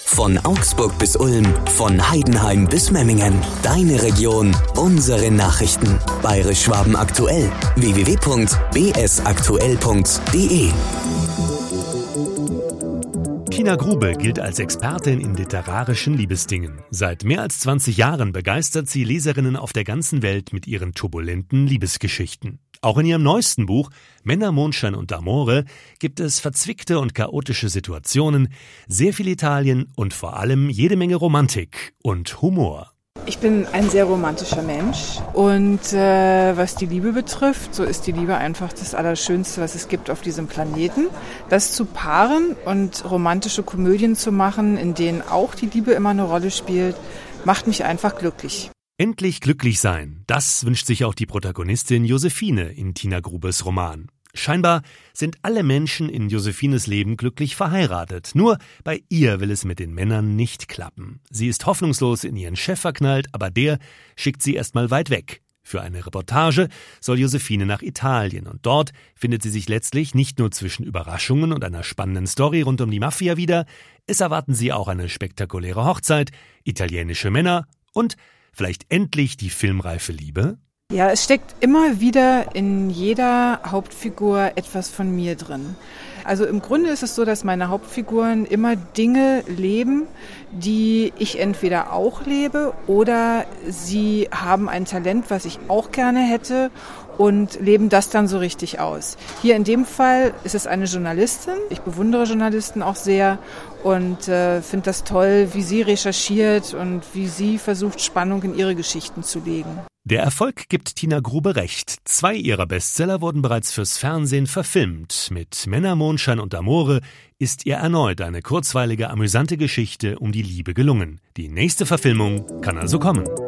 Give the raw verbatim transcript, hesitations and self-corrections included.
Von Augsburg bis Ulm, von Heidenheim bis Memmingen. Deine Region, unsere Nachrichten. Bayerisch-Schwaben aktuell. w w w punkt b s aktuell punkt d e Tina Grube gilt als Expertin in literarischen Liebesdingen. Seit mehr als zwanzig Jahren begeistert sie Leserinnen auf der ganzen Welt mit ihren turbulenten Liebesgeschichten. Auch in ihrem neuesten Buch Männer, Mondschein und Amore gibt es verzwickte und chaotische Situationen, sehr viel Italien und vor allem jede Menge Romantik und Humor. Ich bin ein sehr romantischer Mensch und äh, was die Liebe betrifft, so ist die Liebe einfach das Allerschönste, was es gibt auf diesem Planeten. Das zu paaren und romantische Komödien zu machen, in denen auch die Liebe immer eine Rolle spielt, macht mich einfach glücklich. Endlich glücklich sein, das wünscht sich auch die Protagonistin Josephine in Tina Grubes Roman. Scheinbar sind alle Menschen in Josephines Leben glücklich verheiratet. Nur bei ihr will es mit den Männern nicht klappen. Sie ist hoffnungslos in ihren Chef verknallt, aber der schickt sie erstmal weit weg. Für eine Reportage soll Josephine nach Italien und dort findet sie sich letztlich nicht nur zwischen Überraschungen und einer spannenden Story rund um die Mafia wieder, es erwarten sie auch eine spektakuläre Hochzeit, italienische Männer und vielleicht endlich die filmreife Liebe? Ja, es steckt immer wieder in jeder Hauptfigur etwas von mir drin. Also im Grunde ist es so, dass meine Hauptfiguren immer Dinge leben, die ich entweder auch lebe oder sie haben ein Talent, was ich auch gerne hätte und leben das dann so richtig aus. Hier in dem Fall ist es eine Journalistin. Ich bewundere Journalisten auch sehr und äh, finde das toll, wie sie recherchiert und wie sie versucht, Spannung in ihre Geschichten zu legen. Der Erfolg gibt Tina Grube recht. Zwei ihrer Bestseller wurden bereits fürs Fernsehen verfilmt. Mit Männer, Mondschein und Amore ist ihr erneut eine kurzweilige, amüsante Geschichte um die Liebe gelungen. Die nächste Verfilmung kann also kommen.